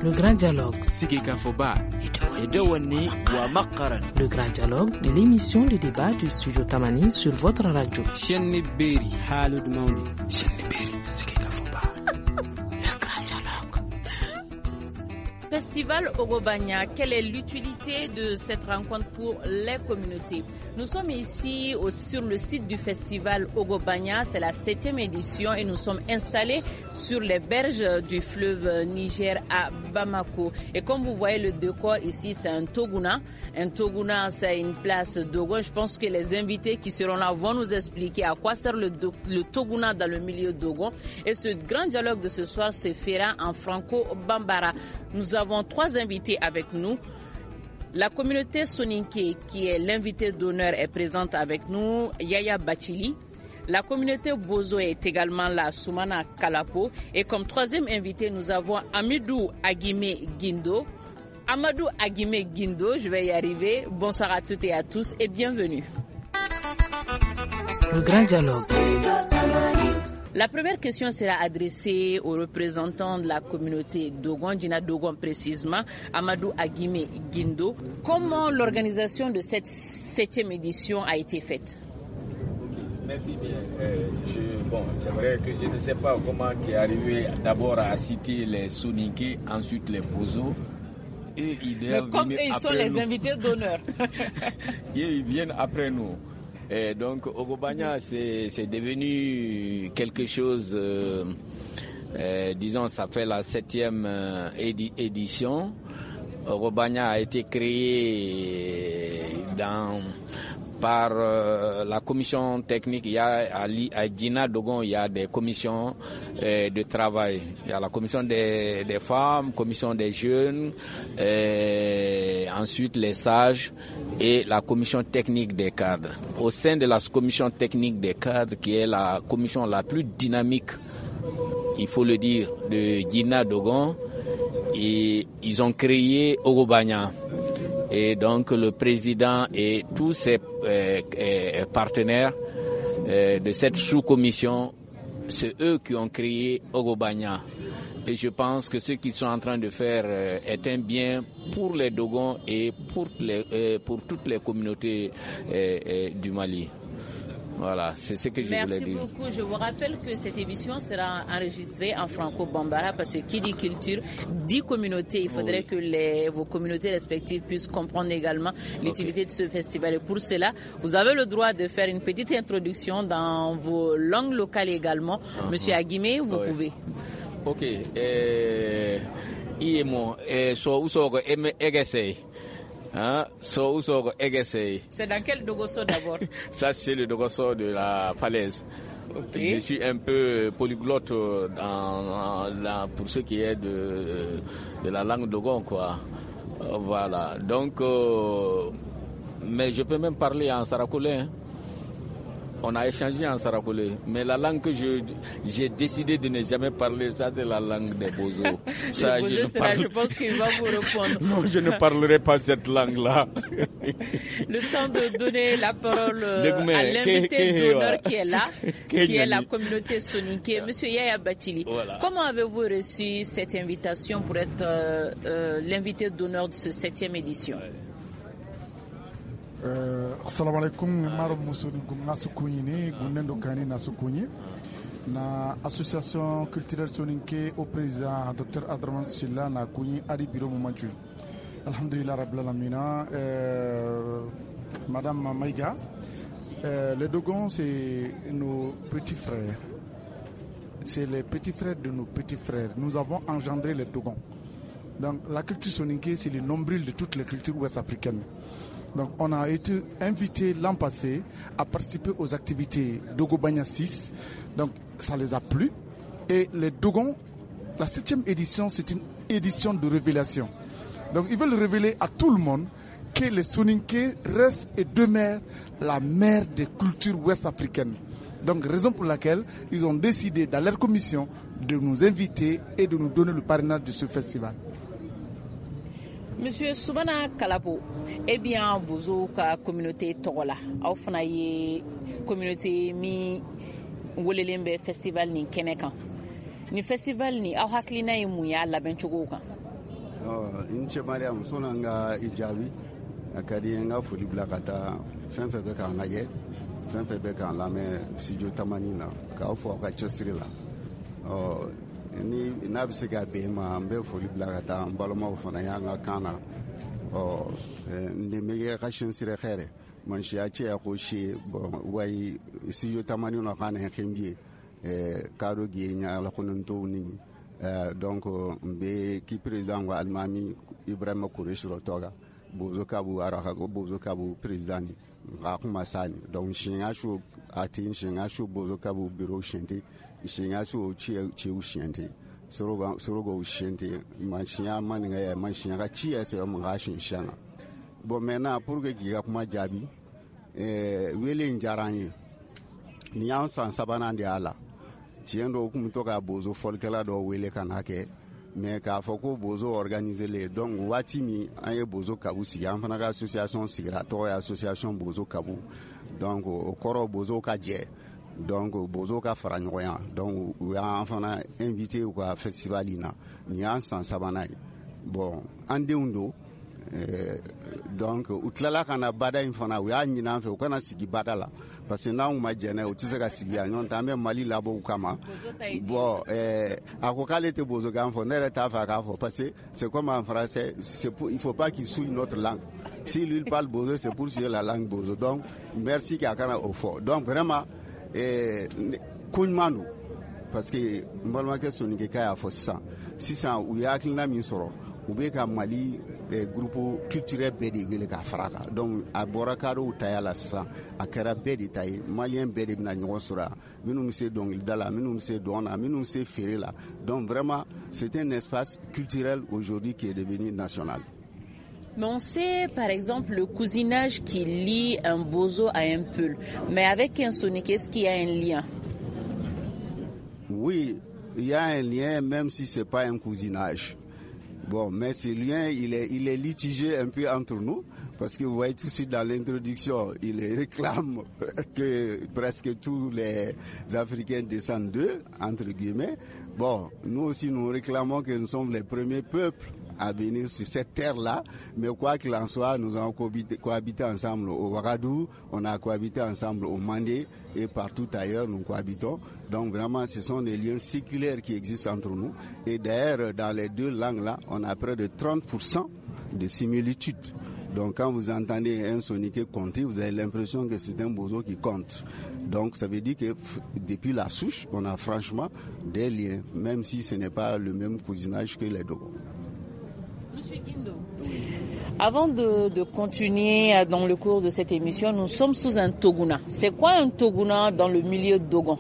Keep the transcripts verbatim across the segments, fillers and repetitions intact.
Le grand dialogue. Sigeka Foba. Edewani wa Makaran. Le grand dialogue de l'émission de débat du studio Tamani sur votre radio. Chenni Beri. Halud Mauni. Chenni Beri. Sigeka Foba. Le grand dialogue. Festival Ogobanya, quelle est l'utilité de cette rencontre pour les communautés? Nous sommes ici au, sur le site du festival Ogobanya, c'est la septième édition et nous sommes installés sur les berges du fleuve Niger à Bamako. Et comme vous voyez le décor ici, c'est un toguna. Un toguna, c'est une place dogon. Je pense que les invités qui seront là vont nous expliquer à quoi sert le, le toguna dans le milieu dogon. Et ce grand dialogue de ce soir se fera en franco-bambara. Nous avons trois invités avec nous. La communauté Soninké, qui est l'invité d'honneur, est présente avec nous, Yaya Bachili. La communauté Bozo est également là, Soumana Kalapo. Et comme troisième invité, nous avons Amadou Agime Guindo. Amadou Agime Guindo, je vais y arriver. Bonsoir à toutes et à tous et bienvenue. Le grand dialogue. La première question sera adressée aux représentants de la communauté Dogon, Dina Dogon précisément, Amadou Agime Guindo. Comment l'organisation de cette septième édition a été faite? Merci bien. Euh, je, bon, c'est vrai que je ne sais pas comment tu es arrivé d'abord à citer les Soninké, ensuite les Bozo. Et ils Mais comme eux, ils sont les nous. Invités d'honneur. Et ils viennent après nous. Et donc Ogobanya, c'est, c'est devenu quelque chose, euh, euh, disons, ça fait la septième euh, édi- édition. Ogobanya a été créé dans, par euh, la commission technique. Il y a à, à Dina Dogon, il y a des commissions euh, de travail. Il y a la commission des, des femmes, commission des jeunes, euh, ensuite les sages et la commission technique des cadres. Au sein de la commission technique des cadres, qui est la commission la plus dynamique, il faut le dire, de Dina Dogon, et ils ont créé Ogobanya. Et donc le président et tous ses euh, euh, partenaires euh, de cette sous-commission, c'est eux qui ont créé Ogobanya. Et je pense que ce qu'ils sont en train de faire euh, est un bien pour les Dogons et pour, les, euh, pour toutes les communautés euh, euh, du Mali. Voilà, c'est ce que je Merci voulais dire. Merci beaucoup. Je vous rappelle que cette émission sera enregistrée en franco-bambara parce que qui dit culture dit communauté. Il faudrait oui. que les, vos communautés respectives puissent comprendre également l'utilité okay. de ce festival. Et pour cela, vous avez le droit de faire une petite introduction dans vos langues locales également. Uh-huh. Monsieur Agime, vous oui. pouvez. Ok. Euh, so, so, Hein? So, so, c'est dans quel dogoso d'abord? Ça, c'est le dogoso de la falaise. Okay. Je suis un peu polyglotte dans, dans, pour ce qui est de, de la langue dogon, quoi. Voilà. Donc, euh, mais je peux même parler en sarakoulé. Hein. On a échangé en sarakoulé, mais la langue que je, j'ai décidé de ne jamais parler, ça c'est la langue des Bozo. Ça, je, je, parle... là, je pense qu'il va vous répondre. Non, je ne parlerai pas cette langue-là. Le temps de donner la parole à l'invité d'honneur qui est là, qui est la communauté Soninké, Monsieur Yaya Bachili. Voilà. Comment avez-vous reçu cette invitation pour être euh, euh, l'invité d'honneur de cette septième édition? Uh, assalamu alaikum maro musuni gumna sukunyi ni gunendo kani na sukunyi na association culturelle Soninké au président docteur Adraman Silla na kunyi ari biro mumanchu alhamdulillah rabbil alamin euh, madame Maïga euh, les Dogons c'est nos petits frères, c'est les petits frères de nos petits frères. Nous avons engendré les Dogons. Donc la culture Soninké c'est le nombril de toutes les cultures ouest-africaines. Donc on a été invité l'an passé à participer aux activités d'Ogobanya six. Donc ça les a plu. Et les Dogons, la septième édition, c'est une édition de révélation. Donc ils veulent révéler à tout le monde que les Soninké restent et demeurent la mère des cultures ouest-africaines. Donc raison pour laquelle ils ont décidé dans leur commission de nous inviter et de nous donner le parrainage de ce festival. Monsieur Soumana Kalapo, eh bien, vous avez communauté Togola, vous avez communauté mi festival ni Kenekan. Ni festival ni aw haklina yi mu ya laben cogo kan. in ce mariam suna nga ijabi a kadi nga foli bila ka taa fɛn fɛn bɛ k'an lajɛ fɛn fɛn bɛ k'an lamɛn studio tamani na k'aw fɔ aw ka cɛsiri la ɔ ni n'a bɛ se ka bɛn ma n bɛ foli bila ka taa n balimaw fana y'an ka kan na ɔ n den bɛ kɛ ka sin sira hɛrɛ mansiya cɛ ya ko si bɔn wayi studio tamani na k'an hɛn kɛn bi ye kaado gie nya la kononto ni donc n bɛ ki président wa alimami Ibrahima Kureshi toga bozo kabu araka go bozo kabu président nga kuma sani donc shinga shu ati shinga shu bozo kabu bureau shente shinga shu chi chi u shente soroga sorogo shente ma shinya maninga ya ma shinya ka chi ese mo ga shin shanga bon maintenant pour que giga kuma jabi eh wele njaranye ni an san sabana ndi ala tiendo kum to ka bozo folkela do wele kanake mais k'a fɔ ko bozo organiser le donc waati min an ye bozo kabu sigi an fana ka association sigira tɔgɔ ye association bozo kabu donc o kɔrɔ bozo ka jɛ donc bozo ka fara ɲɔgɔn ya donc u y'an fana invité u ka festival in na nin y'an san sabanan ye bon an denw don eh, donc u tilala ka na bada in fana u y'a ɲini an fɛ u kana sigi bada la parce que n'anw ma jɛnɛ u tɛ se ka sigi yan ɲɔgɔn tɛ an bɛ Mali labɔ u kama bon eh, a ko k'ale tɛ bozokan fɔ ne yɛrɛ t'a fɛ a k'a fɔ parce que c'est comme en français c'est pour, il faut pas qu'il souille notre langue si lui il parle bozo c'est pour suivre la langue bozo donc merci k'a kana o fɔ donc vraiment eh, ko ɲuman don parce que n balimakɛ Soninke k'a y'a fɔ sisan sisan u ye hakilina min sɔrɔ u bɛ ka Mali eh, groupe culturel bɛɛ de wele k'a fara kan donc a bɔra kadɔw taya la sisan a kɛra bɛɛ de ta ye maliyɛn bɛɛ de bɛna ɲɔgɔn sɔrɔ yan minnu bɛ se dɔnkilida la minnu bɛ se dɔn na minnu bɛ se feere la donc vraiment c'est un espace culturel aujourd'hui qui est devenu national. Mais on sait par exemple le cousinage qui lie un bozo à un peul, mais avec un Soninke, est-ce qu'il y a un lien? Oui, il y a un lien même si c'est pas un cousinage. Bon, mais ce lien, il est, il est litigé un peu entre nous, parce que vous voyez tout de suite dans l'introduction, il réclame que presque tous les Africains descendent d'eux, entre guillemets. Bon, nous aussi, nous réclamons que nous sommes les premiers peuples à venir sur cette terre-là, mais quoi qu'il en soit, nous avons cohabité, cohabité ensemble au Ouagadougou, on a cohabité ensemble au Mandé et partout ailleurs nous cohabitons. Donc vraiment, ce sont des liens séculaires qui existent entre nous. Et d'ailleurs, dans les deux langues-là, on a près de trente pour cent de similitudes. Donc quand vous entendez un Soninke compter, vous avez l'impression que c'est un bozo qui compte. Donc ça veut dire que depuis la souche, on a franchement des liens, même si ce n'est pas le même cousinage que les Dogo. Monsieur Guindo, avant de, de continuer dans le cours de cette émission, nous sommes sous un toguna. C'est quoi un toguna dans le milieu dogon?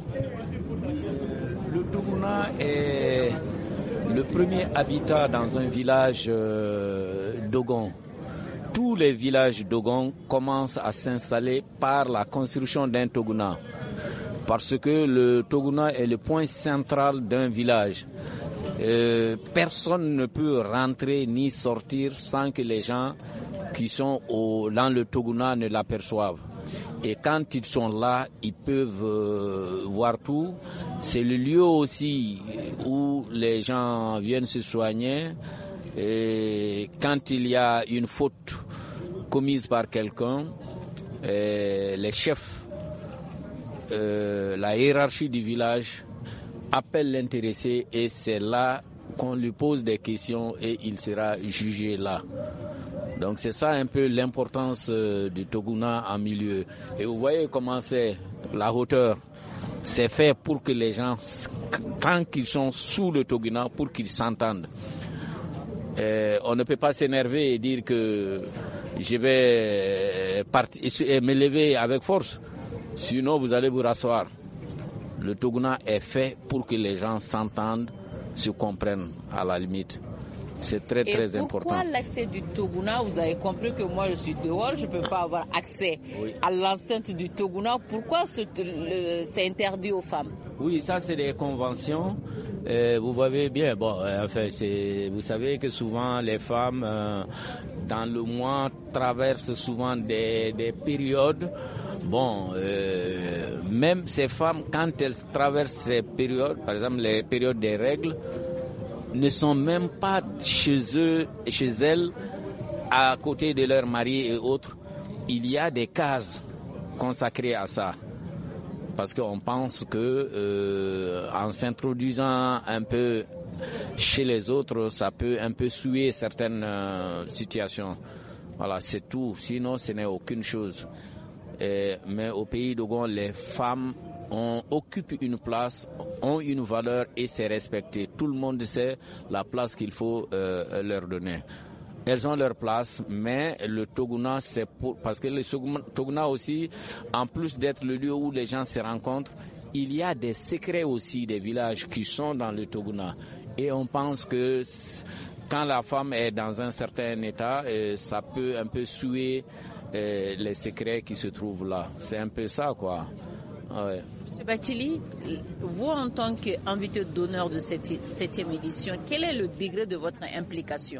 Le toguna est le premier habitat dans un village euh, dogon. Tous les villages dogon commencent à s'installer par la construction d'un toguna. Parce que le toguna est le point central d'un village. Euh, personne ne peut rentrer ni sortir sans que les gens qui sont au, dans le toguna ne l'aperçoivent. Et quand ils sont là, ils peuvent euh, voir tout. C'est le lieu aussi où les gens viennent se soigner. Et quand il y a une faute commise par quelqu'un, les chefs, euh, la hiérarchie du village appelle l'intéressé et c'est là qu'on lui pose des questions et il sera jugé là. Donc c'est ça un peu l'importance euh, du toguna en milieu. Et vous voyez comment c'est la hauteur. C'est fait pour que les gens, tant qu'ils sont sous le toguna, pour qu'ils s'entendent. Euh, on ne peut pas s'énerver et dire que je vais partir et me lever avec force. Sinon vous allez vous rasseoir. Le toguna est fait pour que les gens s'entendent, se comprennent à la limite. C'est très et très important. Pourquoi l'accès du toguna? Vous avez compris que moi je suis dehors, je ne peux pas avoir accès oui. à l'enceinte du toguna. Pourquoi c'est interdit aux femmes? Oui, ça c'est des conventions. Euh, vous voyez bien, bon, euh, enfin, c'est, vous savez que souvent les femmes euh, dans le mois traversent souvent des, des périodes. Bon, euh, même ces femmes, quand elles traversent ces périodes, par exemple les périodes des règles, ne sont même pas chez eux, chez elles, à côté de leurs maris et autres. Il y a des cases consacrées à ça. Parce qu'on pense que euh, en s'introduisant un peu chez les autres, ça peut un peu souiller certaines euh, situations. Voilà, c'est tout. Sinon, ce n'est aucune chose. Et, mais au pays d'Ogon, les femmes ont, occupent une place, ont une valeur et c'est respecté. Tout le monde sait la place qu'il faut euh, leur donner. Elles ont leur place, mais le Toguna, c'est pour, parce que le Toguna aussi, en plus d'être le lieu où les gens se rencontrent, il y a des secrets aussi des villages qui sont dans le Toguna. Et on pense que quand la femme est dans un certain état, ça peut un peu souiller les secrets qui se trouvent là. C'est un peu ça, quoi. Ouais. Monsieur Bathily, vous en tant qu'invité d'honneur de cette septième édition, quel est le degré de votre implication?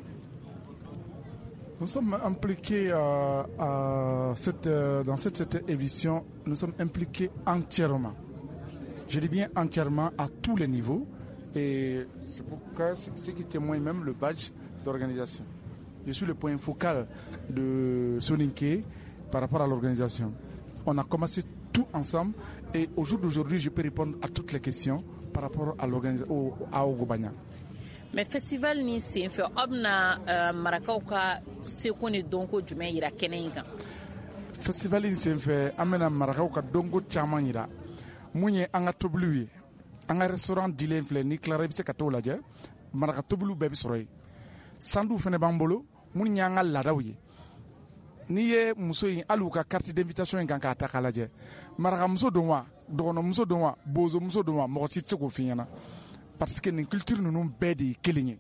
Nous sommes impliqués euh, à cette, euh, dans cette, cette édition, nous sommes impliqués entièrement. Je dis bien entièrement à tous les niveaux. Et c'est pourquoi ce qui témoigne même le badge d'organisation. Je suis le point focal de Soninké par rapport à l'organisation. On a commencé tout ensemble et au jour d'aujourd'hui, je peux répondre à toutes les questions par rapport à l'organisation, à Ogobanya. Mais festival ni sen fe obna marakaw ka sekoni donko jume yira kenenga. Festival ni sen fe amena marakaw ka donko chama yira. Munye anga toblu anga restaurant dilen fle ni clara bi se ka to laje maraka toblu be bi soroy. Sandu fene bambolo mun nyanga ladawi. Ni ye muso yin alu ka carte d'invitation kan ka ta kalaje. Maraka muso donwa, dono muso donwa, bozo muso donwa mo si tsiko finyana. Parce que notre culture nous nous bête killing.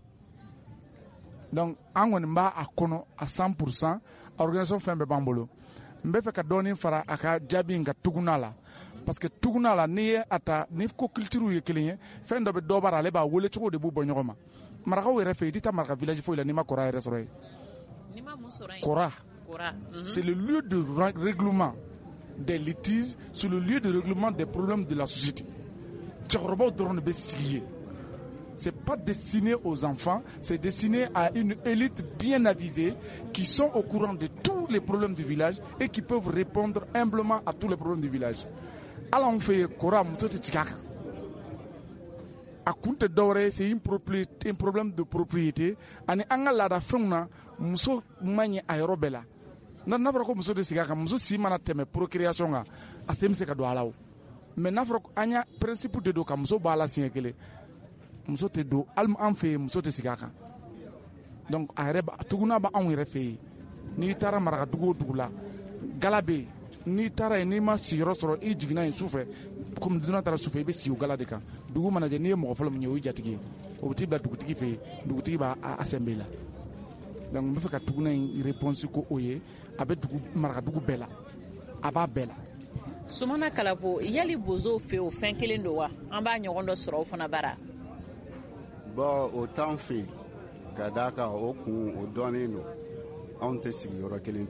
Donc, on va à kono à cent pour cent organisation fait bambolo. Mbe fait ka doni fara aka jabi nga tugunala. Parce que tugunala ni ata ni ko culture ye killing fait ndo be dobara le ba wole choko de bu bonyoma. Maraka we refe dita maraka village fo ila ni ma kora resoray. Ni ma musoray. Kora. Kora. C'est le lieu de règlement des litiges, c'est le lieu de règlement des problèmes de la société. Tchorobo drone be sigiye. Ce n'est pas destiné aux enfants, c'est destiné à une élite bien avisée qui sont au courant de tous les problèmes du village et qui peuvent répondre humblement à tous les problèmes du village. Alors on fait Kora Moussoti Tikaka. À Kunte Dore, c'est un problème de propriété. Ani Angala da Funa, Mousso Mani Aérobella. N'a pas comme Mousso de Sigaka, Mousso Simana Teme, procréation à Semseka Doualao. Mais n'a pas Anya, principe de Doka, Mousso Bala Sinkele. Muso te do alm an fe muso te sigaka donc areba tuguna ba an refe ni tara maraka dugo dugula galabe ni tara ni ma siro soro i jigina en soufe comme duna tara soufe be siu galade kan dugu manaje ni mo folo mnyo jatigi o tibla dugu tigi fe dugu tigi ba assembler donc me fe ka tuguna en réponse ko oye abe dugu maraka dugu bela aba bela Sumana Kalabo yali bozo fe o fin kelendo wa amba nyogondo soro fona bara. Bon, au temps fait, Kadaka, au coup, au donné, on te signe, il y aura quelqu'un.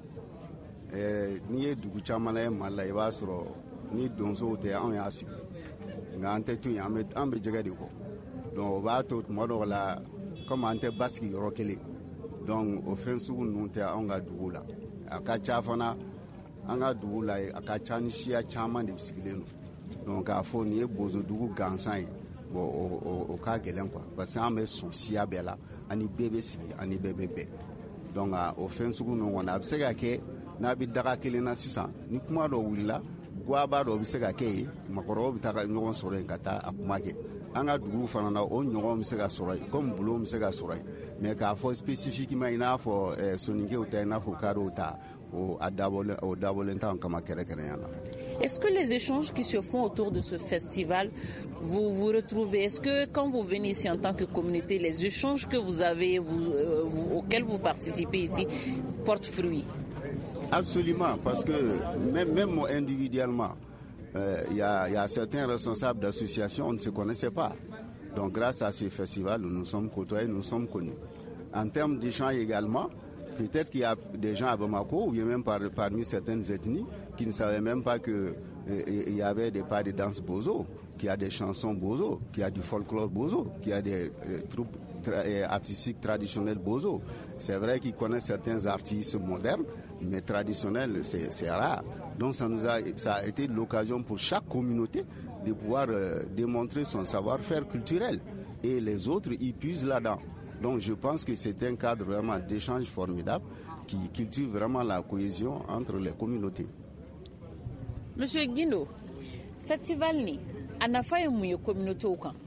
Ni du Guchamana, Malaïva, ni Donzo, de Anasi. Nante, tu y as mis un peu de gadico. Donc, on va tout mort là, comme un te basque, il y aura quelqu'un. Donc, offensive, nous te anga doula. A Kachafana, anga doula, a Kachanishia, Chaman de Psychileno. Donc, à Fournier, Bozo, Dougou, Gansai. Bon, au cas de l'emploi, parce qu'on met souci à Bella, ani bébé si, ani bébé bé. Donc, au fin de on a observé que Nabi Darakilina Sissa, ni kuma do willa, Guaba do Bissega Kay, Makoro, Bitaka, no Soren Kata, Apumake. Anga du Fanana, on Yorom Sega Sorai, comme Boulom Sega Sorai, mais qu'à fois spécifiquement enough for Soninke ou Tena for Karota, ou à Double ou Double Intan comme à Kerekeriana. Est-ce que les échanges qui se font autour de ce festival, vous vous retrouvez? Est-ce que quand vous venez ici en tant que communauté, les échanges que vous avez, vous, euh, vous, auxquels vous participez ici, portent fruit? Absolument, parce que même, même individuellement, il euh, y, y a certains responsables d'associations, on ne se connaissait pas. Donc grâce à ces festivals, nous nous sommes côtoyés, nous nous sommes connus. En termes d'échanges également, peut-être qu'il y a des gens à Bamako, ou bien même par, parmi certaines ethnies, qui ne savaient même pas qu'il euh, y avait des pas de danse bozo. qu'il y a des chansons bozo, qu'il y a du folklore bozo, qu'il y a des euh, troupes tra- euh, artistiques traditionnelles bozo. C'est vrai qu'ils connaissent certains artistes modernes, mais traditionnels, c'est, c'est rare. Donc ça nous a, ça a été l'occasion pour chaque communauté de pouvoir euh, démontrer son savoir-faire culturel. Et les autres, ils puisent là-dedans. Donc je pense que c'est un cadre vraiment d'échange formidable qui cultive vraiment la cohésion entre les communautés. Monsieur Guindo, festival ni anafa ye mun ye communauté o kan?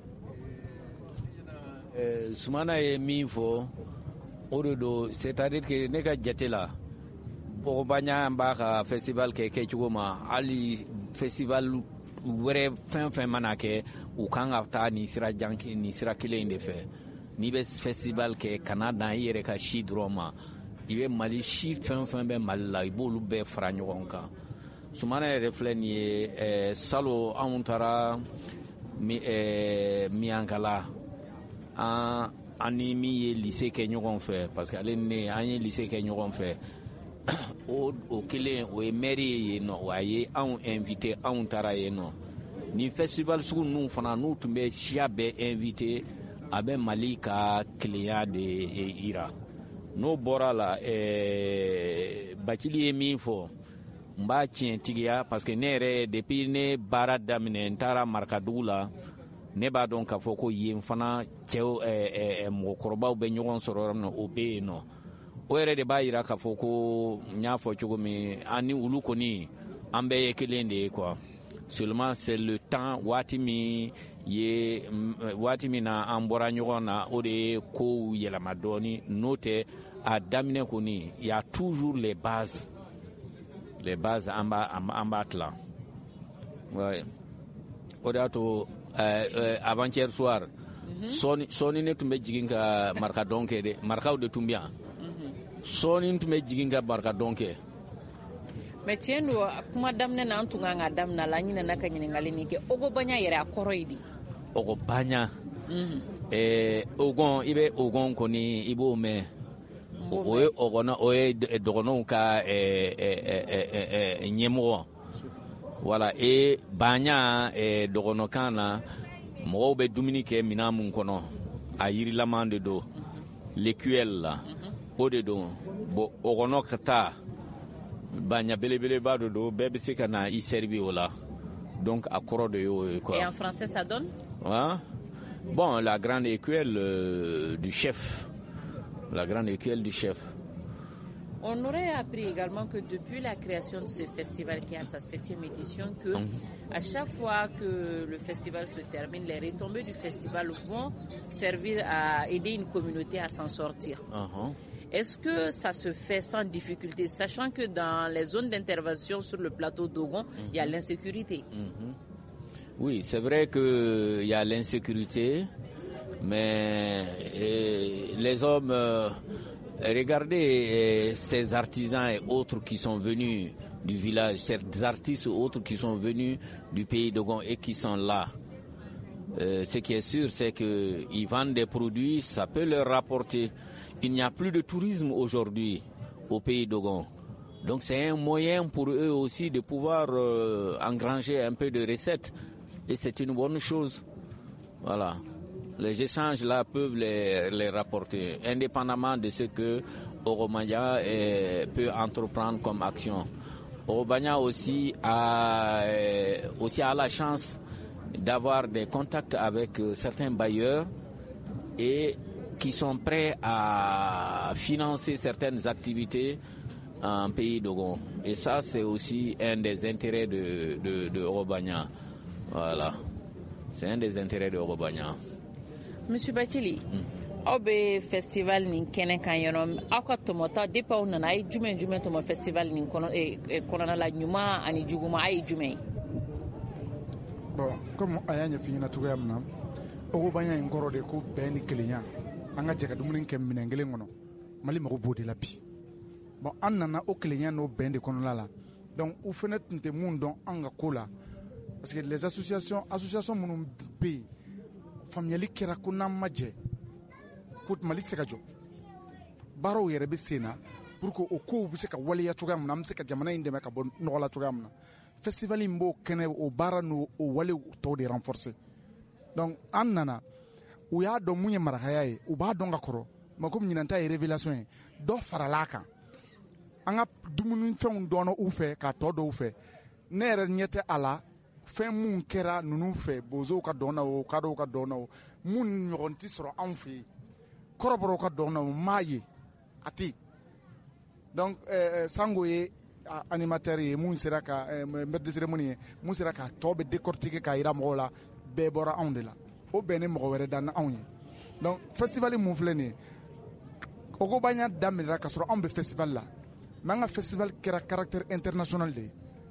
Euh, sumana ye min fɔ o de don, c'est-à-dire que ne ka jate la Ogobanya b'a ka festival kɛ kɛcogo ma, hali festival wɛrɛ fɛn fɛn mana kɛ u kan ka taa ni sira jan ni sira kelen in de fɛ. N'i bɛ festival kɛ kana dan i yɛrɛ ka si dɔrɔn ma, i bɛ Mali si fɛn fɛn bɛ Mali la i b'olu bɛɛ fara ɲɔgɔn kan. Sumana yɛrɛ filɛ nin ye ɛɛ salo anw taara mi ɛɛ Miyankala an an ni min ye lycée kɛ ɲɔgɔn fɛ parce que ale ni ne an ye lycée kɛ ɲɔgɔn fɛ. o o kelen o ye maire ye yen nɔ a ye anw invité anw taara yen nɔ ni festival sugu ninnu fana n'u tun bɛ siya bɛɛ invité a bɛ Mali ka kelenya de yira n'o bɔra la ɛɛ Bacili ye min fɔ n b'a tiɲɛtigiya parce que ne yɛrɛ depuis ne baara daminɛ n taara Marakadugu la ne b'a dɔn k'a fɔ ko yen fana cɛw ɛɛ mɔgɔkɔrɔbaw bɛ ɲɔgɔn sɔrɔ yɔrɔ min na o bɛ yen nɔ. O yɛrɛ de b'a yira k'a fɔ ko n y'a fɔ cogo min an ni olu kɔni an bɛɛ ye kelen de ye quoi. Seulement c'est le temps waati min ye waati min na an bɔra ɲɔgɔn na o de ye kow yɛlɛma dɔɔni n'o tɛ a daminɛ kɔni il y a toujours les bases les bases an b'a an b'a tilan. Ouais. O de y'a to euh, avant-hier soir sɔɔni sɔɔni ne tun bɛ jigin ka marakadɔn kɛ dɛ marakaw de tun bɛ yan. Sɔɔni tun bɛ jigin ka marakadɔn kɛ. Mais tiɲɛ don kuma daminɛ na an tun kan ka daminɛ la an ɲinɛna ka ɲininkali min kɛ Ogobanya yɛrɛ a kɔrɔ ye di? Ogobanya ɛɛ Ogon i bɛ Ogon kɔni i b'o mɛn o ye Ogona o ye dɔgɔnɔw ka ɛɛ ɛɛ ɛɛ ɲɛmɔgɔ voilà et Banya ɛɛ dɔgɔnɔkan na mɔgɔw bɛ dumuni kɛ minɛn mun kɔnɔ a yirilaman de don l'écuelle la. O de don bon o kɔnɔ ka taa Banya belebeleba de don bɛɛ bɛ se ka na i servir o la donc a kɔrɔ de y'o ye quoi. Et en français ça donne? Hein? Bon, la grande écuelle euh, du chef, la grande écuelle du chef. On aurait appris également que depuis la création de ce festival qui a sa septième édition, que mmh. à chaque fois que le festival se termine, les retombées du festival vont servir à aider une communauté à s'en sortir. Uh-huh. Est-ce que ça se fait sans difficulté, sachant que dans les zones d'intervention sur le plateau d'Ogon, il mm-hmm. y a l'insécurité? Mm-hmm. Oui, c'est vrai qu'il y a l'insécurité, mais et, les hommes, euh, regardez euh, ces artisans et autres qui sont venus du village, ces artistes et autres qui sont venus du pays d'Ogon et qui sont là. Euh, ce qui est sûr, c'est qu'ils vendent des produits, ça peut leur rapporter. Il n'y a plus de tourisme aujourd'hui au pays d'Ogon. Donc c'est un moyen pour eux aussi de pouvoir euh, engranger un peu de recettes. Et c'est une bonne chose. Voilà. Les échanges là peuvent les, les rapporter, indépendamment de ce que Ogobanya eh, peut entreprendre comme action. Ogobanya aussi a, eh, aussi a la chance d'avoir des contacts avec euh, certains bailleurs et qui sont prêts à financer certaines activités en pays d'Ogon. Et ça, c'est aussi un des intérêts de, de, de Ogobanya. Voilà. C'est un des intérêts de Ogobanya. Monsieur Bacili, aw bɛ festival nin kɛnɛ kan yen nɔ aw ka tɔmɔta depuis aw nana a ye jumɛn jumɛn tɔmɔ festival nin kɔnɔna la ɲuman ani juguman a ye jumɛn ye? Bon, comme a y'a ɲɛf'i ɲɛna cogoya min na Ogobanya in kɔrɔ de ko bɛn ni kelenya an ka jɛ ka dumuni kɛ minɛn kelen kɔnɔ Mali mago b'o de la bi. Bon, an nana o kelenya n'o bɛn de kɔnɔna la donc u fɛnɛ tun tɛ mun dɔn an ka ko la parce que les associations associations minnu bɛ yen faamuyali kɛra ko n'an ma jɛ ko Mali tɛ se ka jɔ baaraw yɛrɛ bɛ sen na pour que o kow bɛ se ka waleya cogoya min na an bɛ se ka jamana in dɛmɛ ka bɔ nɔgɔ la cogoya min na festival in b'o kɛnɛ o baara n'o o wale tɔw de renforcer donc an nana u y'a dɔn mun ye marakaya ye u b'a dɔn ka kɔrɔ mais comme ɲinan ta ye révélation ye dɔ farala a kan an ka dumunifɛnw dɔnna u fɛ k'a tɔ dɔw fɛ ne yɛrɛ ɲɛ tɛ a la fɛn mun kɛra ninnu fɛ bozow ka dɔn na o kadɔw ka dɔn na o mun ɲɔgɔn tɛ sɔrɔ anw fɛ yen kɔrɔbɔrɔw ka dɔn na o m'a ye a tɛ donc euh, sango ye animateur ye mun sera ka maître de cérémonie ye mun sera ka tɔ bɛ décortiquer k'a yira mɔgɔw la bɛɛ bɔra anw de la o bɛn ni mɔgɔ wɛrɛ dan na anw ye donc festival mun filɛ nin ye Ogobaɲa daminɛra ka sɔrɔ anw bɛ festival la mais an ka festival kɛra caractère international de ye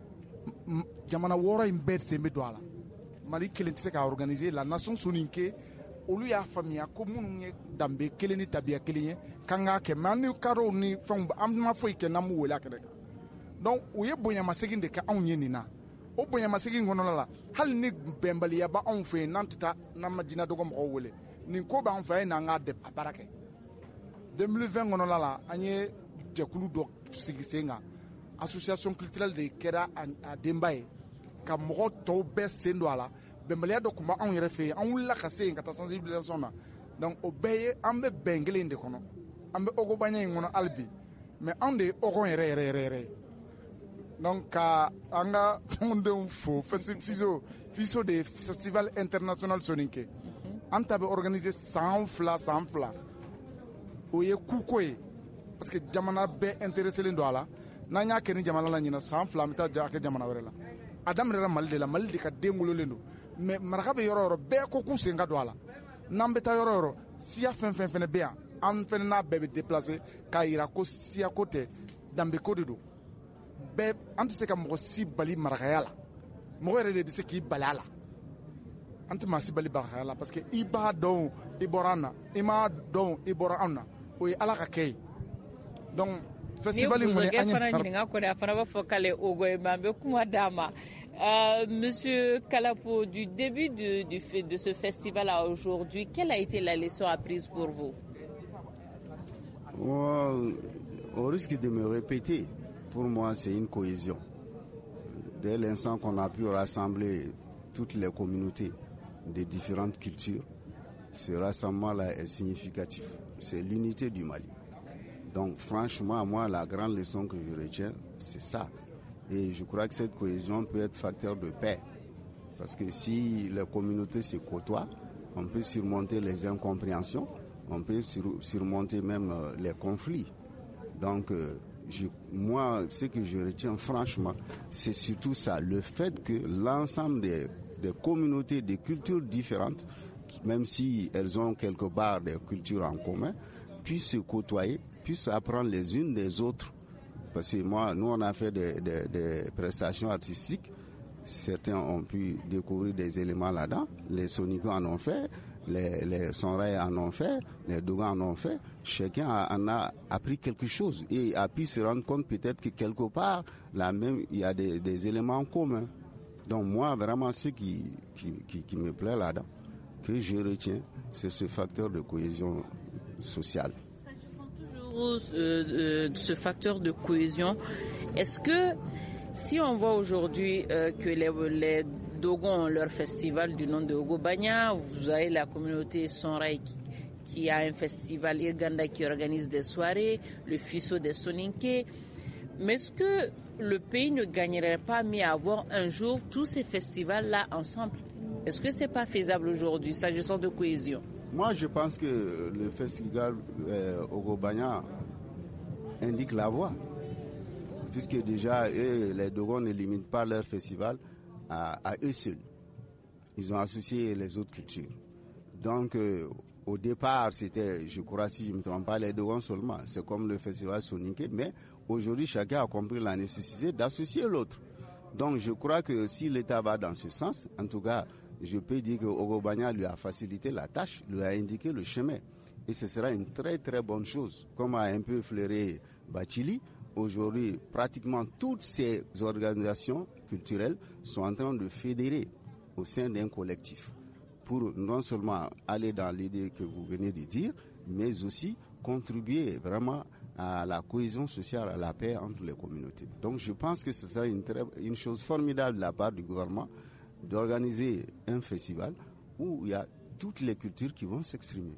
jamana wɔɔrɔ in bɛɛ sen bɛ don a la Mali kelen tɛ se k'a organiser la nation soninke olu y'a faamuya ko minnu ye danbe kelen ni tabiya kelen ye k'an k'a kɛ mais an ni kadɔw ni fɛnw an ma foyi kɛ n'an m'u wele a kɛnɛ kan donc u ye bonyamasegin de kɛ anw ye nin na o bonyamasegin kɔnɔna la hali ni bɛnbaliya bɛ anw fɛ yen n'an tɛ taa n'an ma jinɛ dɔgɔ mɔgɔw wele nin ko b'an fɛ yen n'an k'a dɛ a baara kɛ deux mille vingt kɔnɔna la an ye jɛkulu dɔ sigi sen kan association culturelle de kɛra a denba ye ka mɔgɔ tɔw bɛɛ sen don a la bɛnbaliya dɔ tun bɛ anw yɛrɛ fɛ yen an wulila ka se yen ka taa sensibilisation na donc o bɛɛ ye an bɛ bɛn kelen de kɔnɔ an bɛ Ogobaɲa in kɔnɔ hali bi mais anw de ye Ogon yɛrɛ yɛrɛ yɛrɛ yɛrɛ ye donc ka an ka tɔndenw fo fiso fiso de festival international soninke an ta bɛ organiser san fila san fila o ye kuko ye parce que jamana bɛɛ intéressé don a la n'an y'a kɛ ni jamana la ɲinan san fila an bɛ taa kɛ jamana wɛrɛ la a daminɛra Mali de la Mali de ka den wololen don mais maraka bɛ yɔrɔ o yɔrɔ bɛɛ ko k'u sen ka don a la n'an bɛ taa yɔrɔ o yɔrɔ siya fɛn fɛn fɛnɛ bɛ yan an fɛnɛ n'a bɛɛ bɛ déplacer k'a yira ko siya ko tɛ danbe ko de don bɛɛ an tɛ se ka mɔgɔ si bali marakaya la mɔgɔ yɛrɛ de bɛ se k'i bali a la an tɛ maa si bali marakaya la parce que i b'a dɔn i bɔra an na i m'a dɔn i bɔra anw na o ye Ala ka kɛ ye donc festival in kɔni an ye fana ɲininka kɔni a fana b'a fɔ k'ale Ogo ye mais an bɛ kuma d'a ma. Euh, Monsieur Kalapo, du début de, du, de ce festival à aujourd'hui, quelle a été la leçon apprise pour vous? Oh, au risque de me répéter, pour moi c'est une cohésion. Dès l'instant qu'on a pu rassembler toutes les communautés de différentes cultures, ce rassemblement-là est significatif. C'est l'unité du Mali. Donc franchement, moi, la grande leçon que je retiens, c'est ça. Et je crois que cette cohésion peut être facteur de paix. Parce que si les communautés se côtoient, on peut surmonter les incompréhensions, on peut sur, surmonter même euh, les conflits. Donc, euh, je, moi, ce que je retiens franchement, c'est surtout ça, le fait que l'ensemble des, des communautés, des cultures différentes, même si elles ont quelque part des cultures en commun, puissent se côtoyer, puissent apprendre les unes des autres. Parce que moi, nous, on a fait des, des, des prestations artistiques. Certains ont pu découvrir des éléments là-dedans. Les Sonikos en ont fait, les, les Sonrai en ont fait, les Dogon en ont fait. Chacun a, en a appris quelque chose et a pu se rendre compte peut-être que quelque part, là même, il y a des, des éléments communs. Donc moi, vraiment, ce qui, qui, qui, qui me plaît là-dedans, que je retiens, c'est ce facteur de cohésion sociale. Euh, euh, ce facteur de cohésion, est-ce que si on voit aujourd'hui euh, que les, les Dogon ont leur festival du nom de Ogobaɲa, vous avez la communauté Sonrai qui, qui a un festival, Irganda qui organise des soirées, le Fiso des Soninke, mais est-ce que le pays ne gagnerait pas mieux à avoir un jour tous ces festivals-là ensemble? Est-ce que c'est pas faisable aujourd'hui, s'agissant de cohésion? Moi, je pense que le festival euh, Ogobaɲa indique la voie, puisque déjà, eux, les Dogon ne limitent pas leur festival à, à eux seuls. Ils ont associé les autres cultures. Donc, euh, au départ, c'était, je crois, si je ne me trompe pas, les Dogon seulement. C'est comme le festival Soninke, mais aujourd'hui, chacun a compris la nécessité d'associer l'autre. Donc, je crois que si l'État va dans ce sens, en tout cas, je peux dire que Ogobaɲa lui a facilité la tâche, lui a indiqué le chemin. Et ce sera une très très bonne chose. Comme a un peu flairé Bachili, aujourd'hui, pratiquement toutes ces organisations culturelles sont en train de fédérer au sein d'un collectif pour non seulement aller dans l'idée que vous venez de dire, mais aussi contribuer vraiment à la cohésion sociale, à la paix entre les communautés. Donc je pense que ce serait une, très, une chose formidable de la part du gouvernement d'organiser un festival où il y a toutes les cultures qui vont s'exprimer.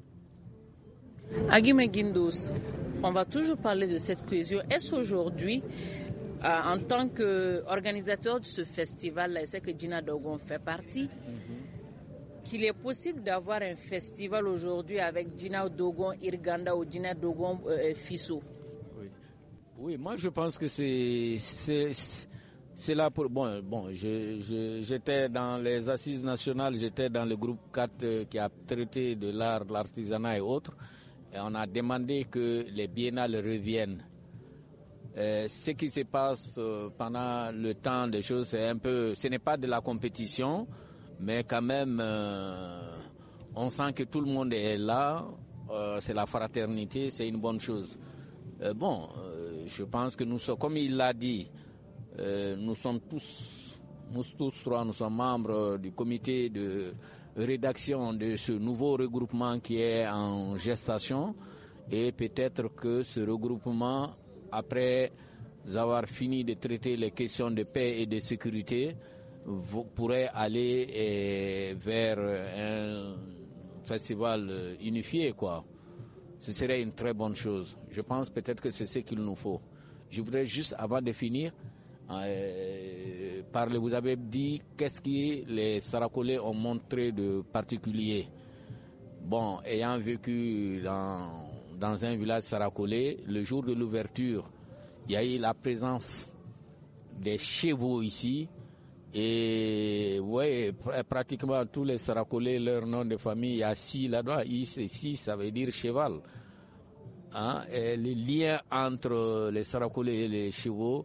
Agime Guindos, on va toujours parler de cette cohésion. Est-ce aujourd'hui, euh, en tant qu'organisateur de ce festival, et c'est que Gina Dogon fait partie, mm-hmm. qu'il est possible d'avoir un festival aujourd'hui avec Gina Dogon Irganda ou Gina Dogon euh, Fisso? Oui. Oui, moi je pense que c'est, c'est, c'est là pour... Bon, bon je, je, j'étais dans les assises nationales, j'étais dans le groupe quatre euh, qui a traité de l'art, de l'artisanat et autres. Et on a demandé que les biennales reviennent. Euh, ce qui se passe euh, pendant le temps des choses, c'est un peu... Ce n'est pas de la compétition, mais quand même, euh, on sent que tout le monde est là. Euh, c'est la fraternité, c'est une bonne chose. Euh, bon, euh, je pense que nous sommes, comme il l'a dit, euh, nous sommes tous, nous tous trois, nous sommes membres du comité de rédaction de ce nouveau regroupement qui est en gestation, et peut-être que ce regroupement, après avoir fini de traiter les questions de paix et de sécurité, pourrait aller eh, vers un festival unifié, quoi. Ce serait une très bonne chose. Je pense peut-être que c'est ce qu'il nous faut. Je voudrais juste, avant de finir, Euh, parler, vous avez dit qu'est-ce que les Sarakolais ont montré de particulier. Bon, ayant vécu dans, dans un village Sarakolais, le jour de l'ouverture, il y a eu la présence des chevaux ici. Et ouais, pr- pratiquement tous les Sarakolais, leur nom de famille, il y a Si là-dedans. Si, ça veut dire cheval. Hein? Et le lien entre les Sarakolais et les chevaux,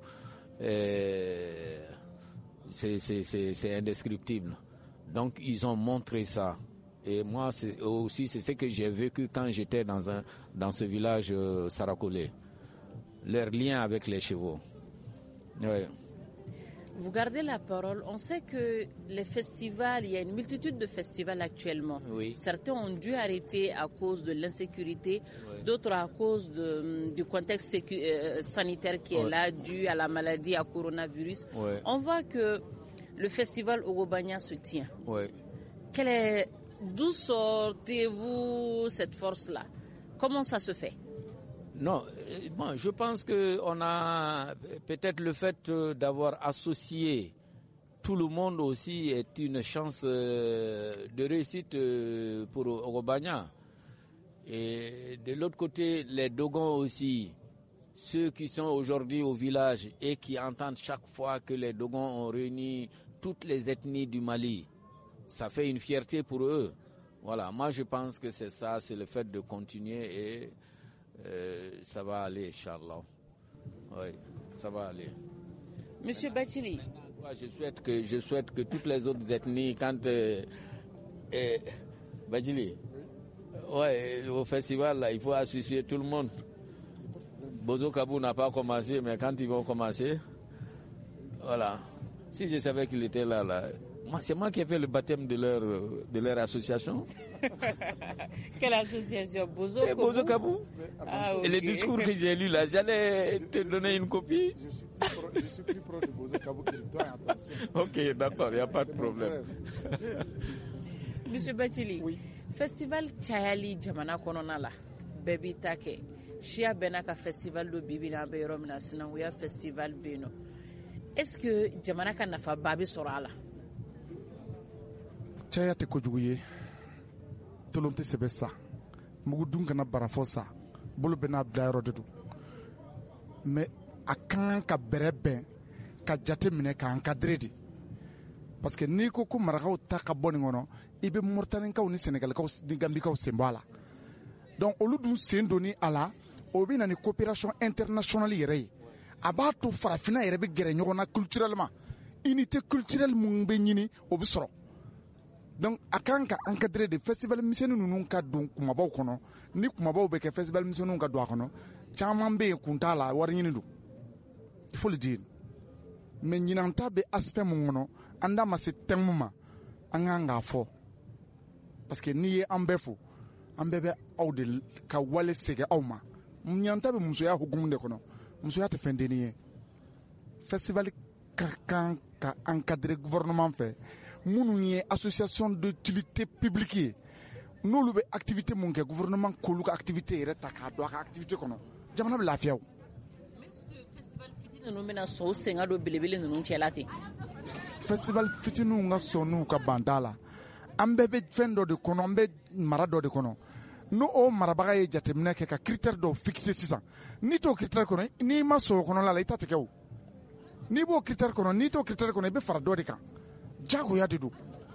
Euh, c'est, c'est, c'est, c'est indescriptible. Donc ils ont montré ça. Et moi c'est, aussi c'est ce que j'ai vécu quand j'étais dans, un, dans ce village euh, Sarakolais. Leur lien avec les chevaux. Ouais. Vous gardez la parole. On sait que les festivals, il y a une multitude de festivals actuellement. Oui. Certains ont dû arrêter à cause de l'insécurité, oui. D'autres à cause de, du contexte sécu, euh, sanitaire qui est oui. là, dû à la maladie, à coronavirus. Oui. On voit que le festival Ogobanya se tient. Oui. Quelle est, d'où sortez-vous cette force-là? Comment ça se fait? Non, bon, je pense que on a peut-être le fait d'avoir associé tout le monde aussi est une chance de réussite pour Ogobanya. Et de l'autre côté, les Dogons aussi, ceux qui sont aujourd'hui au village et qui entendent chaque fois que les Dogons ont réuni toutes les ethnies du Mali, ça fait une fierté pour eux. Voilà, moi je pense que c'est ça, c'est le fait de continuer et Euh, ça va aller, Inch'Allah. Oui, ça va aller. Monsieur Bachili. Moi, je souhaite que je souhaite que toutes les autres ethnies, quand euh, euh, Bachili, ouais, au festival là, il faut associer tout le monde. Bozo Kabou n'a pas commencé, mais quand ils vont commencer, voilà. Si je savais qu'il était là, là. Moi, c'est moi qui ai fait le baptême de leur, de leur association. Quelle association? Bozo Kabou. Bozo Kabou. Ah, okay. Et le discours que j'ai lu là, j'allais te donner une copie. Je suis plus pro, je suis plus pro de Bozo Kabou que de toi, attention. Ok, d'accord, il n'y a pas de problème. Monsieur Bachili, oui. Festival Chayali Jamana Kononala, Baby Take, Shia Benaka Festival do Bibina Beyromina Sinanguya Festival Beno. Est-ce que Jamana Kanafa Babi Sorala? Caya tɛ kojugu ye tolon tɛ sɛbɛ sa mugu dun kana bara fɔ sa bolo bɛ n'a bila yɔrɔ de don mais a kan ka bɛrɛ bɛn ka jate minɛ ka encadrer de parce que n'i ko ko marakaw ta ka bɔ nin kɔnɔ i bɛ Mauritanienkaw ni Sénégalikaw ni Gambikaw sen bɔ a la donc olu dun sen donni a la o bɛ na ni coopération internationale yɛrɛ ye a b'a to farafinna yɛrɛ bɛ gɛrɛ ɲɔgɔn na culturellement unité culturelle mun bɛ ɲini o bɛ sɔrɔ. Donc a kan ka encadrer de festival misɛnnin ninnu ka don kumabaw kɔnɔ ni kumabaw bɛ kɛ festival misɛnninw ka don a kɔnɔ caman bɛ yen kun t'a la wari ɲini don il faut le dire mais ɲinan ta bɛ aspect mun kɔnɔ an da ma se thème ma an kan k'a fɔ parce que n'i ye an bɛɛ fo an bɛɛ bɛ aw de ka wale segin aw ma ɲanta bɛ musoya hukumu de kɔnɔ musoya tɛ fɛn denni ye festival ka kan ka encadrer gouvernement fɛ minnu ye association d'utilité publique ye n'olu bɛ activité mun kɛ gouvernement k'olu ka activité yɛrɛ ta k'a don a ka activité kɔnɔ jamana bɛ lafiya o. festival fitinin ninnu bɛna sɔn o senga don belebele ninnu cɛla ten. festival fitininw ka sɔn n'u ka banta la an bɛɛ bɛ fɛn dɔ de kɔnɔ an bɛ mara dɔ de kɔnɔ n'o o marabaga ye jateminɛ kɛ ka critère dɔw fixer sisan n'i t'o critère kɔnɔ n'i ma sɔn o kɔnɔla la i ta tɛ kɛ o n'i b'o critère kɔnɔ n'i t'o critère kɔnɔ i bɛ fara dɔ de kan jagoya de don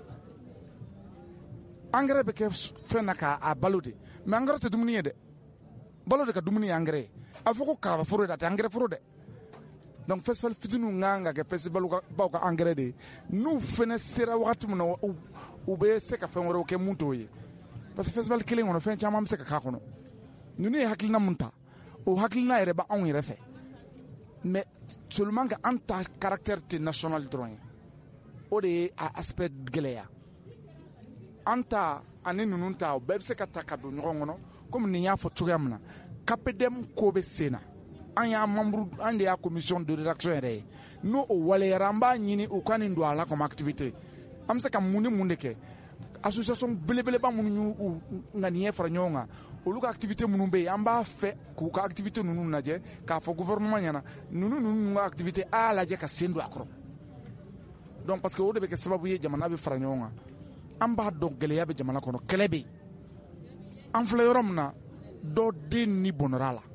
engrais bɛ kɛ fɛn na k'a balo de mais engrais tɛ dumuni ye dɛ balo de ka dumuni ye engrais ye a fɔ ko karaba foro de a tɛ engrais foro dɛ donc festival fitininw kan ka kɛ festival baw ka engrais de ye n'u fɛnɛ sera wagati min na u bɛ se ka fɛn wɛrɛw kɛ mun t'o ye parce que festival kelen kɔnɔ fɛn caman bɛ se ka k'a kɔnɔ ninnu ye hakilina mun ta o hakilina yɛrɛ bɛ anw yɛrɛ fɛ mais seulement que an ta caractère tɛ national dɔrɔn ye o de ye a aspect gɛlɛya an ta ani ninnu ta o bɛɛ bɛ se ka ta ka don ɲɔgɔn kɔnɔ komi nin y'a fɔ cogoya min na C A P D E M ko bɛ sen na an y'a membre an de y'a commission de rédaction yɛrɛ ye n'o o waleyara an b'a ɲini u ka nin don a la comme activité an bɛ se ka mun ni mun de kɛ association belebeleba minnu y'u ŋaniya fara ɲɔgɔn kan olu ka activité minnu bɛ yen an b'a fɛ k'u ka activité ninnu lajɛ k'a fɔ gouvernement ɲɛna ninnu ninnu ka activité a y'a lajɛ ka sen don a kɔrɔ donc parce que o de bɛ kɛ sababu ye jamana bɛ fara ɲɔgɔn kan an b'a dɔn gɛlɛya bɛ jamana kɔnɔ kɛlɛ bɛ yen an filɛ yɔrɔ min na dɔ den ni bɔnɛra la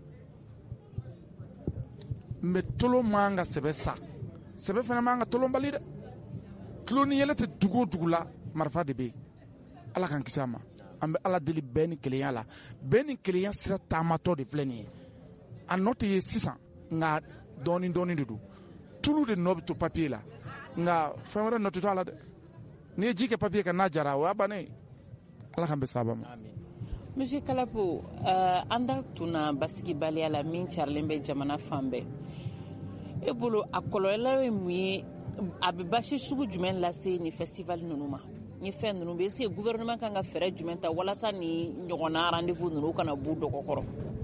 mais tolo man ka sɛbɛ sa sɛbɛ fana man ka tolon bali dɛ tulo ni yɛlɛ tɛ dugu o dugu la marifa de bɛ yen ala k'an kisi a ma an bɛ ala deli bɛɛ ni kelenya la bɛɛ ni kelenya sira taamatɔ de filɛ nin ye a nɔ tɛ ye sisan nka dɔɔni dɔɔni de don tulu de nɔ bɛ to papier la nka fɛn wɛrɛ nɔ tɛ to a la dɛ n'i ye ji kɛ papier kan n'a jara o y'a bannen ala k'an bɛ saba ma. Monsieur Kalapo, uh, an da tuna basigibaliya la min carilen bɛ jamana fan bɛɛ e bolo a kɔlɔlɔ ye mun ye a bɛ basi sugu jumɛn lase ni festival ninnu ma ni fɛn ninnu bɛ est-ce que gouvernement kan ka fɛɛrɛ jumɛn ta walasa ni ɲɔgɔnna rendez-vous ninnu kana b'u dɔgɔ kɔrɔ.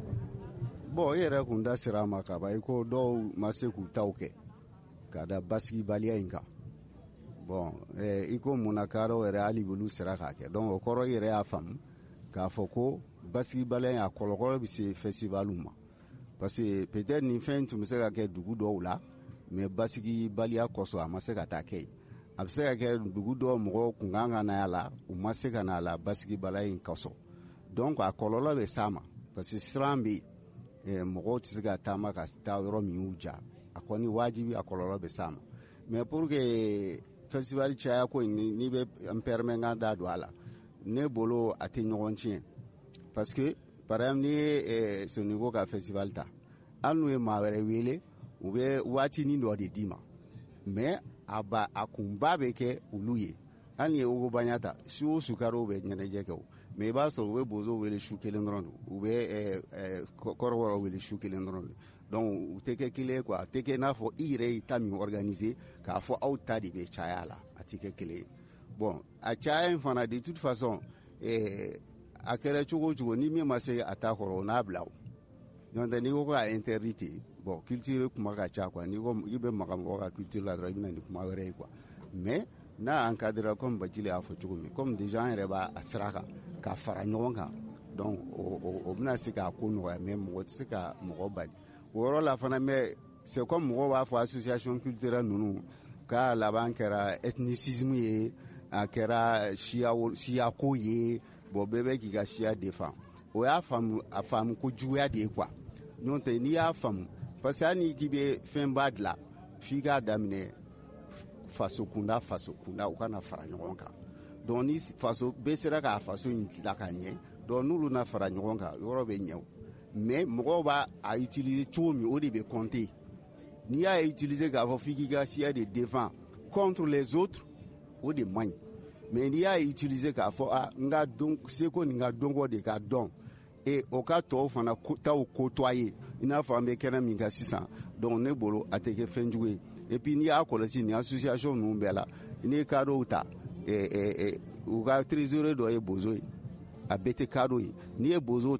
bon e yɛrɛ kun da sera a ma ka ban i ko dɔw ma se k'u taw kɛ ka da basigibaliya in kan bon eh, i ko munna kaaraw yɛrɛ hali olu sera k'a kɛ donc o kɔrɔ i yɛrɛ y'a faamu k'a fɔ ko basigibaliya a kɔlɔkɔlɔ bɛ se festival ma parce que peut-être nin fɛn tun bɛ se ka kɛ dugu dɔw la mais basigibaliya kɔsɔn a ma se ka taa kɛ yen a bɛ se ka kɛ dugu dɔw mɔgɔw kun kan ka na a la u ma se ka na a la basigibaliya in kɔsɔn donc a kɔlɔlɔ bɛ s'a ma parce que siran bɛ yen mɔgɔw tɛ se ka taama ka taa yɔrɔ min y'u ja a kɔni wajibi a kɔlɔlɔ bɛ s'a ma mais pour que festival caya ko n'i bɛ n permet n ka da don a la ne bolo a tɛ ɲɔgɔn tiɲɛ parce que par exemple n'i ye Sonigo ka festival ta hali n'u ye maa wɛrɛ wele u bɛ waatinin dɔ de d'i ma mais a ba a kunba bɛ kɛ olu ye hali ni ye Ogobanya ta su o su karo bɛ ɲɛnajɛ kɛ o mais i b'a sɔrɔ u bɛ bozo wele su kelen dɔrɔn de u bɛ kɔrɔbɔrɔ wele su kelen dɔrɔn de donc u tɛ kɛ kelen ye quoi a tɛ kɛ i n'a fɔ i yɛrɛ y'i ta min organiser k'a fɔ aw ta de bɛ caya la a tɛ kɛ kelen ye bon a caya in fana de toute façon eh, a kɛra cogo o cogo ni min ma se a ta kɔrɔ o n'a bila o n'o tɛ n'i ko k'a interdit ten bon culture kuma ka ca quoi n'i ko i bɛ maga mɔgɔ ka culture la dɔrɔn i bɛna ni kuma wɛrɛ ye quoi mais n'a encadrera comme Bacile y'a fɔ cogo min comme déjà an yɛrɛ b'a sira kan ka fara ɲɔgɔn kan donc o o bɛna se k'a ko nɔgɔya mais mɔgɔ tɛ se ka mɔgɔ bali o yɔrɔ la fana mais c'est comme mɔgɔw b'a fɔ association culturelle ninnu k'a laban kɛra ethnicisme ye a kɛra siyako ye bon bɛɛ bɛ k'i ka siya défend o y'a faamu a faamu ko juguya de ye quoi n'o tɛ n'i y'a faamu parce que hali k'i bɛ fɛnba dilan f'i k'a daminɛ faso kunda faso kunda u kana fara ɲɔgɔn kan donc ni faso bɛɛ sera k'a faso in dilan ka ɲɛ donc n'olu na fara ɲɔgɔn kan yɔrɔ bɛ ɲɛ o mais mɔgɔw b'a a utiliser cogo min o de bɛ compter n'i y'a utiliser k'a fɔ f'i k'i ka siya de défend contre les autres o de man ɲi mais n'i y'a utiliser k'a fɔ ah n ka don seko ni n ka dɔnko de ka dɔn et o ka tɔw fana taw côtoyer i n'a fɔ an bɛ kɛnɛ min kan sisan donc ne bolo a tɛ kɛ fɛn jugu ye et puis n'i y'a kɔlɔsi ni association ninnu bɛɛ la n'i ye cadrew ta u ka trésorier dɔ ye bozo ye a bɛɛ tɛ cadre ye n'i ye bozo ta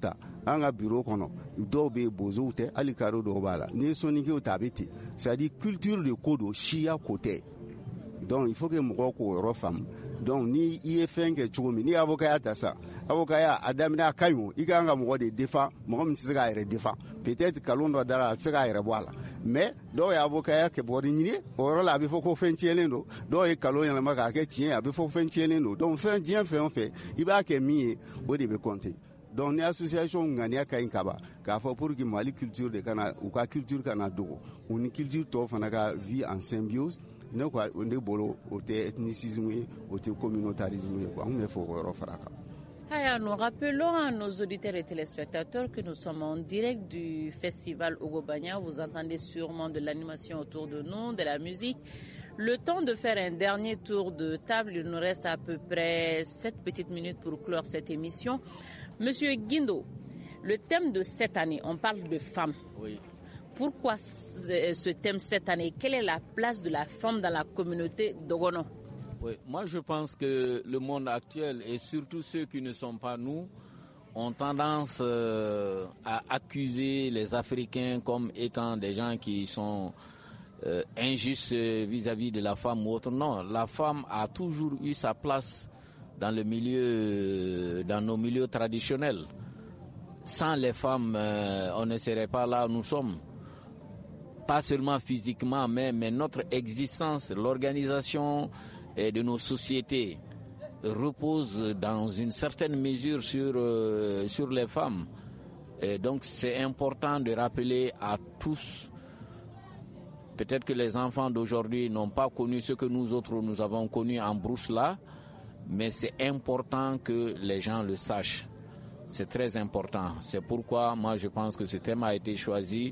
an ka bureau kɔnɔ dɔw bɛ bozow tɛ hali karo dɔw b'a la n'i ye soninkew ta a bɛ ten c'est à dire culture de ko don siya ko tɛ donc il faut que mɔgɔw k'o yɔrɔ faamu donc ni i ye fɛn kɛ cogo min ni avocaya ta sa avocaya a daminɛ a ka ɲi o i ka kan ka mɔgɔ de défend mɔgɔ min tɛ se k'a yɛrɛ défend peut-être kalon dɔ dara a tɛ se k'a yɛrɛ bɔ a la mais dɔw ye avocaya kɛ bɔri ɲini o yɔrɔ la a bɛ fɔ ko fɛn tiɲɛlen don dɔw ye kalon yɛlɛma k'a kɛ tiɲɛ a bɛ fɔ fɛn tiɲɛlen don donc fɛn diɲɛ fɛn o fɛn i b'a kɛ min ye o de bɛ compter donc ni association ŋaniya ka ɲi kaban k'a fɔ pour que Mali culture de kana u ka culture kana dogo u ni culture tɔw fana ka vie en symbiose ne ko ne bolo o tɛ ethnicisme ye o tɛ communautarisme ye quoi an bɛ fɔ o yɔrɔ fara kan. Aya, nous rappelons à nos auditeurs et téléspectateurs que nous sommes en direct du festival Ogobanya. Vous entendez sûrement de l'animation autour de nous, de la musique. Le temps de faire un dernier tour de table, il nous reste à peu près sept petites minutes pour clore cette émission. Monsieur Guindo, le thème de cette année, on parle de femmes. Oui. Pourquoi ce thème cette année? Quelle est la place de la femme dans la communauté d'Ogono? Oui, moi je pense que le monde actuel et surtout ceux qui ne sont pas nous ont tendance euh, à accuser les Africains comme étant des gens qui sont euh, injustes vis-à-vis de la femme ou autre. Non, la femme a toujours eu sa place dans le milieu, dans nos milieux traditionnels. Sans les femmes, euh, on ne serait pas là où nous sommes. Pas seulement physiquement, mais, mais notre existence, l'organisation de nos sociétés repose dans une certaine mesure sur, euh, sur les femmes. Et donc c'est important de rappeler à tous, peut-être que les enfants d'aujourd'hui n'ont pas connu ce que nous autres nous avons connu en brousse là, mais c'est important que les gens le sachent. C'est très important. C'est pourquoi moi je pense que ce thème a été choisi.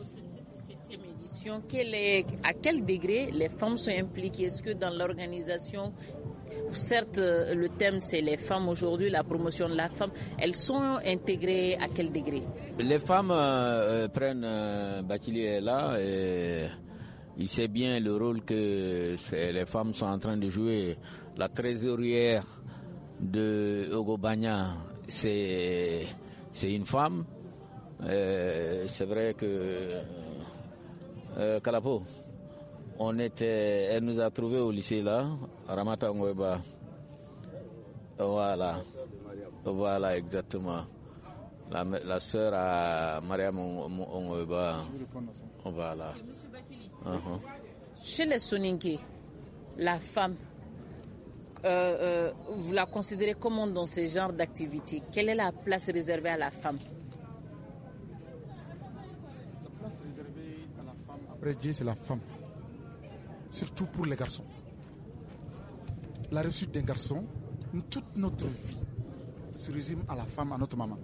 Quel est, à quel degré les femmes sont impliquées? Est-ce que dans l'organisation, certes le thème c'est les femmes aujourd'hui, la promotion de la femme, elles sont intégrées à quel degré? Les femmes euh, prennent, euh, Bakili est là, et il sait bien le rôle que les femmes sont en train de jouer. La trésorière de Ogobanya, c'est, c'est une femme. Euh, c'est vrai que Euh, Kalapo, on était, elle nous a trouvé au lycée là, Ramata Ngweba. Voilà, voilà exactement. La, la sœur à Mariam Ngweba. Voilà. Uh-huh. Chez les Soninké, la femme, euh, euh, vous la considérez comment dans ce genre d'activité? Quelle est la place réservée à la femme? Après Dieu, c'est la femme, surtout pour les garçons. La réussite d'un garçon, toute notre vie se résume à la femme, à notre maman.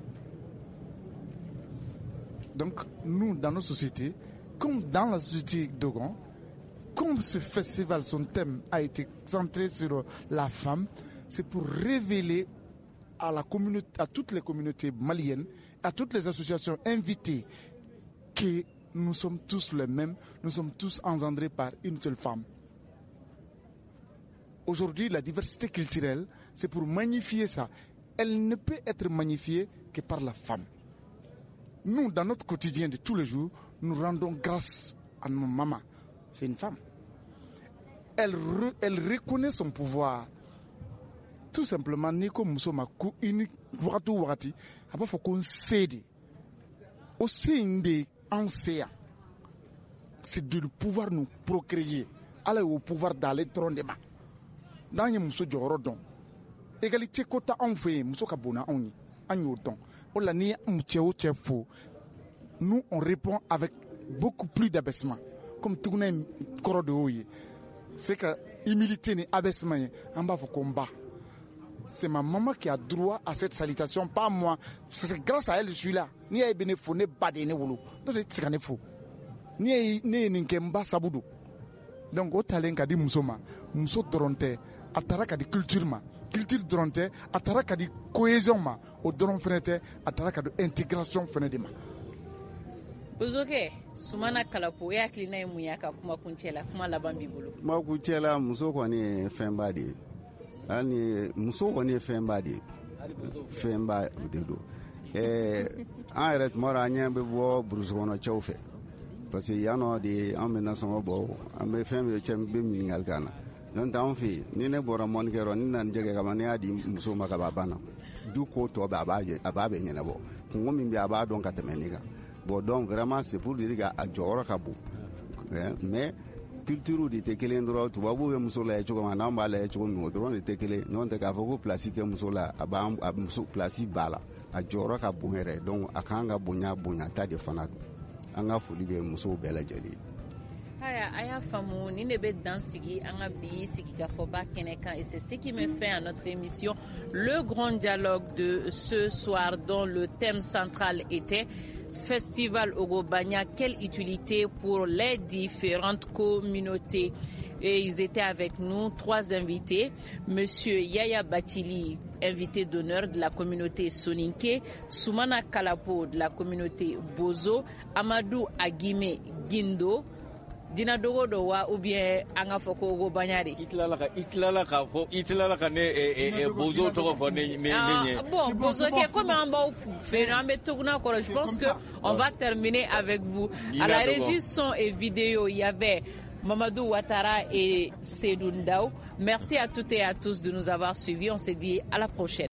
Donc, nous, dans nos sociétés, comme dans la société d'Ogon, comme ce festival, son thème a été centré sur la femme, c'est pour révéler à, la communauté, à toutes les communautés maliennes, à toutes les associations invitées, que nous sommes tous les mêmes, nous sommes tous engendrés par une seule femme. Aujourd'hui, la diversité culturelle, c'est pour magnifier ça. Elle ne peut être magnifiée que par la femme. Nous, dans notre quotidien de tous les jours, nous rendons grâce à nos mamans. C'est une femme. Elle, re, elle reconnaît son pouvoir. Tout simplement, ni comme nous sommes à coup unique, wakati wakati, il faut qu'on cède. Aussi, c'est de pouvoir nous procréer, aller au pouvoir d'aller trône des mains. Dans les moussous de Rodon, égalité quota en fait, moussou kabona on y, en autant. On l'a nié moutéo faux. Nous on répond avec beaucoup plus d'abaissement, comme tout le monde corps de haut. C'est que humilité ni abaissement, en bas faut combat. C'est ma maman qui a droit à cette salutation, pas moi. C'est grâce à elle que je suis là. Ni a bénéfo, ni pas de névolo. Donc c'est ce qu'il faut. Ni ni ninkemba sabudo. Donc au talent qu'a dit Moussoma, Mousso Dronte, atara qu'a dit culture ma, culture Dronte, atara qu'a dit cohésion ma, au Dron Fenete, atara qu'a dit intégration Fenedema. Bozoke, Soumana Kalapo, ya klina e muyaka kuma kunchela, kuma labambi bolo. Ma kunchela Mousso koni fembadi. Ani muso kɔni ye fɛnba de ye fɛnba de don ɛɛ an yɛrɛ tuma la an ɲɛ bɛ bɔ burusi kɔnɔ cɛw fɛ parce que yan nɔ de an bɛ nasɔngɔ bɔ an bɛ fɛn bɛɛ cɛ bɛ ɲininkali kan na n'o tɛ anw fɛ yen ni ne bɔra mɔnikɛyɔrɔ ni nana jɛgɛ kama ne y'a di muso ma kaba banna du ko tɔ bɛɛ a b'a a b'a bɛɛ ɲɛnabɔ kungo min bɛ a b'a dɔn ka tɛmɛ ne kan bon donc vraiment c'est pour dire que a jɔyɔrɔ ka bon mais culture de tɛ kelen dɔrɔn tubabuw bɛ muso lajɛ cogo min na n'anw b'a lajɛ cogo min o dɔrɔn de tɛ kelen n'o tɛ k'a fɔ ko place tɛ muso la a b'an a muso place b'a la a jɔyɔrɔ ka bon yɛrɛ donc a kan ka bonya bonya ta de fana don an ka foli bɛ musow bɛɛ lajɛlen. Aya aya famu ni ne be dan sigi an ka bi sigi ka fɔ ba kɛnɛ kan et c'est ce qui me fait à notre émission le grand dialogue de ce soir dont le thème central était Festival Ogo-Bagna, quelle utilité pour les différentes communautés. Et ils étaient avec nous, trois invités. Monsieur Yaya Bachili, invité d'honneur de la communauté Soninké, Soumana Kalapo de la communauté Bozo, Amadou Agime Guindo, Dina dogo do wa ou bien anga foko Ogo Bagna de. Itlala ka itlala ka fo itlala ka ne e Bozo to ko ne ne ne. Bon, Bozo ke comme en bas faire un betugna ko je pense que on va terminer avec vous. À la régie son et vidéo, il y avait Mamadou Ouattara et Seydou Ndao. Merci à toutes et à tous de nous avoir suivis. On se dit à la prochaine.